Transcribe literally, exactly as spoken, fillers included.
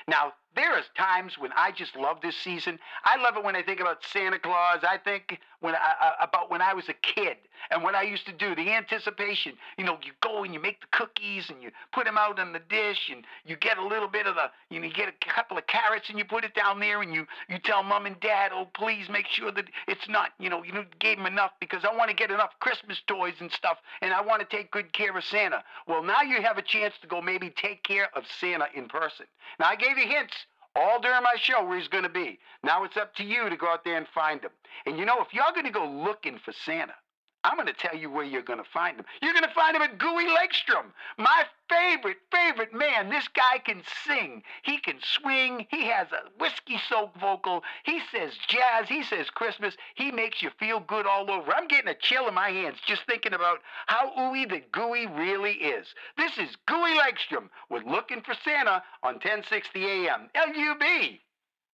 Now, there is times when I just love this season. I love it when I think about Santa Claus. I think when I, uh, about when I was a kid and what I used to do, the anticipation. You know, you go and you make the cookies and you put them out on the dish and you get a little bit of the, you know, you get a couple of carrots and you put it down there and you, you tell mom and dad, oh, please make sure that it's not, you know, you gave them enough because I want to get enough Christmas toys and stuff and I want to take good care of Santa. Well, now you have a chance to go maybe take care of Santa in person. Now, I gave you hints all during my show where he's going to be. Now it's up to you to go out there and find him. And you know, if you're going to go looking for Santa, I'm going to tell you where you're going to find him. You're going to find him at Gooey Lakestrom, my favorite, favorite man. This guy can sing. He can swing. He has a whiskey-soaked vocal. He says jazz. He says Christmas. He makes you feel good all over. I'm getting a chill in my hands just thinking about how ooey the Gooey really is. This is Gooey Lakestrom with Looking for Santa on ten sixty A M. L U B.